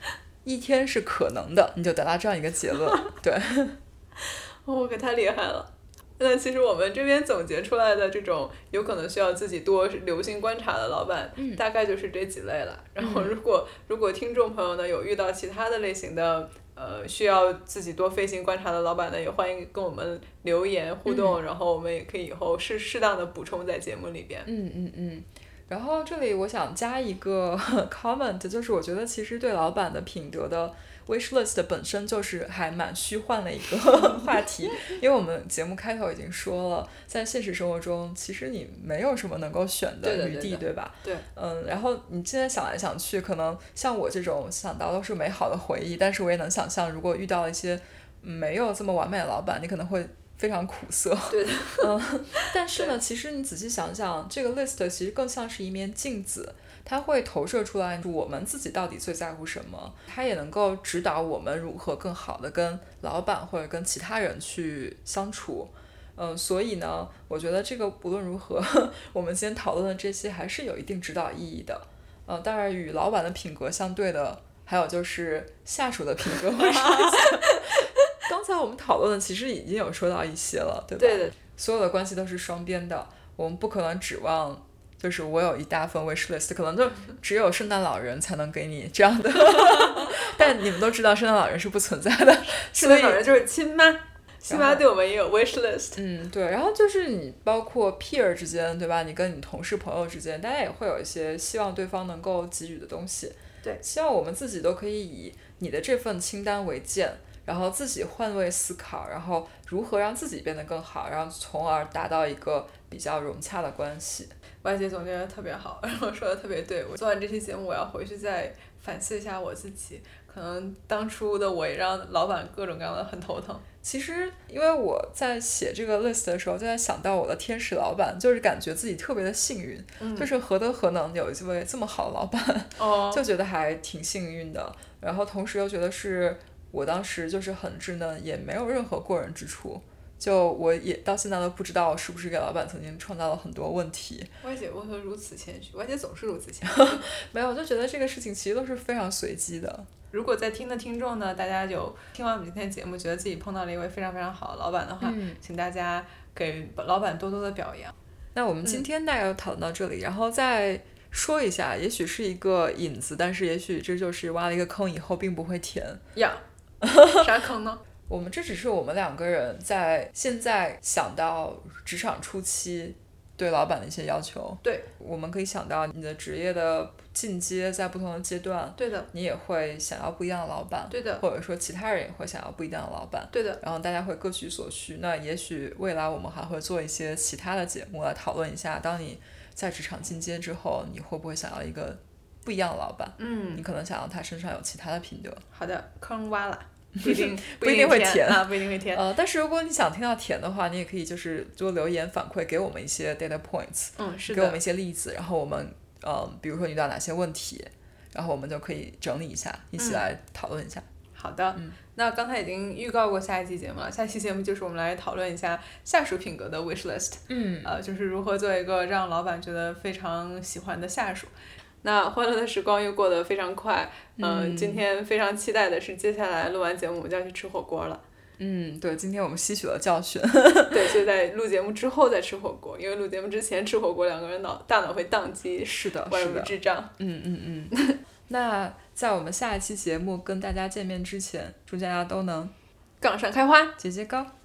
1天是可能的，你就得到这样一个结论。对， 我可太厉害了。那其实我们这边总结出来的这种有可能需要自己多留心观察的老板，大概就是这几类了。然后如果听众朋友呢有遇到其他的类型的需要自己多费心观察的老板呢，也欢迎跟我们留言互动，然后我们也可以以后适当的补充在节目里边。 然后这里我想加一个 comment， 就是我觉得其实对老板的品德的wish list 本身就是还蛮虚幻的一个话题，因为我们节目开头已经说了，在现实生活中其实你没有什么能够选的余地， 对吧？ 对。 然后你现在想来想去，可能像我这种想到都是美好的回忆，但是我也能想象，如果遇到了一些没有这么完美的老板，你可能会非常苦涩。 对的。 但是呢，其实你仔细想想，这个 list 其实更像是一面镜子。它会投射出来我们自己到底最在乎什么，它也能够指导我们如何更好的跟老板或者跟其他人去相处。所以呢，我觉得这个无论如何，我们今天讨论的这些还是有一定指导意义的。当然与老板的品格相对的，还有就是下属的品格会是刚才我们讨论的其实已经有说到一些了，对吧？ 对的。 所有的关系都是双边的，我们不可能指望就是我有一大份 wish list， 可能就只有圣诞老人才能给你这样的但你们都知道圣诞老人是不存在的， 圣诞老人就是亲妈，亲妈对我们也有 wish list。 对，然后就是你包括 peer 之间，对吧？你跟你同事朋友之间，大家也会有一些希望对方能够给予的东西。 对， 希望我们自己都可以以你的这份清单为鉴，然后自己换位思考，然后如何让自己变得更好，然后从而达到一个比较融洽的关系。 歪姐总结得特别好，然后说得特别对。我做完这期节目，我要回去再反思一下我自己，可能当初的我也让老板各种各样的很头疼。 其实因为我在写这个 list 的时候，就在想到我的天使老板，就是感觉自己特别的幸运，就是何德何能有一位这么好的老板，就觉得还挺幸运的。然后同时又觉得是我当时就是很稚嫩，也没有任何过人之处。就我也到现在都不知道是不是给老板曾经创造了很多问题。 歪姐为何如此谦虚？歪姐总是如此谦虚。 没有，我就觉得这个事情其实都是非常随机的。 如果在听的听众呢，大家有听完我们今天节目，觉得自己碰到了一位非常非常好的老板的话，请大家给老板多多的表扬。 那我们今天大概就讨论到这里，然后再说一下，也许是一个引子，但是也许这就是挖了一个坑，以后并不会填。 啥坑呢？ 我们这只是我们2个人在现在想到职场初期对老板的一些要求。 对， 我们可以想到你的职业的进阶在不同的阶段， 对的， 你也会想要不一样的老板， 对的， 或者说其他人也会想要不一样的老板， 对的。 然后大家会各取所需。那也许未来我们还会做一些其他的节目来讨论一下，当你在职场进阶之后，你会不会想要一个不一样的老板？你可能想要他身上有其他的品德。 好的，坑挖了。不一定会甜啊，不一定会甜。 但是如果你想听到甜的话，你也可以就是多留言反馈给我们一些 data points， 是的， 给我们一些例子，然后我们比如说遇到哪些问题，然后我们就可以整理一下，一起来讨论一下。 好的，那刚才已经预告过下一期节目了，下期节目就是我们来讨论一下下属品格的 wish list，就是如何做一个让老板觉得非常喜欢的下属。那欢乐的时光又过得非常快，今天非常期待的是接下来录完节目我们就要去吃火锅了。 对，今天我们吸取了教训。 对，所以在录节目之后再吃火锅，因为录节目之前吃火锅2个人大脑会宕机， 是的， 宛如智障。 那在我们下一期节目跟大家见面之前，祝大家都能杠上开花， 节节高。